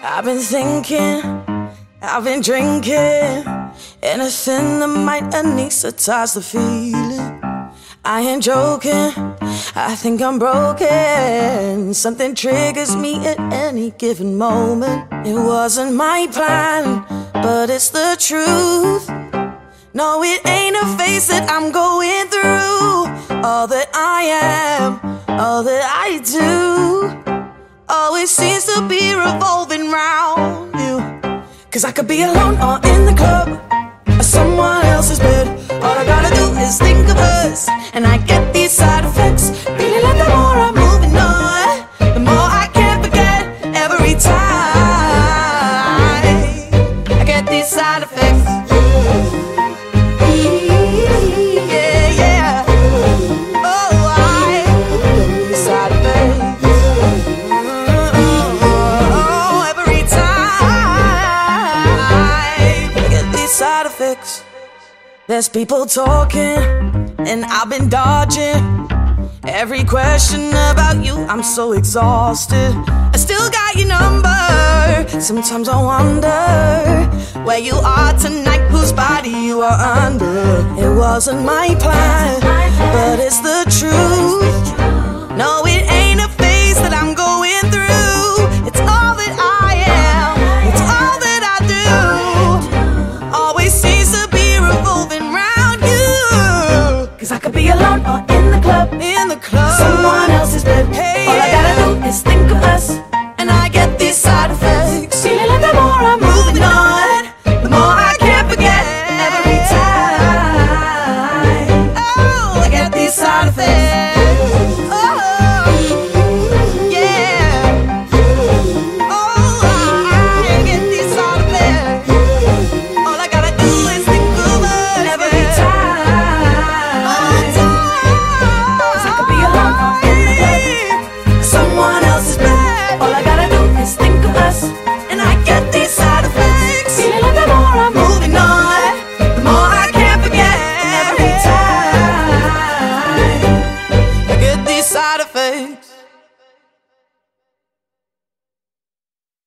I've been thinking, I've been drinking anything that might anesthetize the feeling. I ain't joking, I think I'm broken. Something triggers me at any given moment. It wasn't my plan, but it's the truth. No, it ain't a phase that I'm going through. All that I am, all that I do, always seems to be revolving round you. Cause I could be alone or in the club, or someone else's bed. All I gotta do is think of us, and I get these side effects. Feeling like the more I'm moving on, the more I can't forget. Every time I get these side effects. Side effects. There's people talking, and I've been dodging every question about you. I'm so exhausted. I still got your number. Sometimes I wonder where you are tonight, whose body you are under. It wasn't my plan, but it's the truth.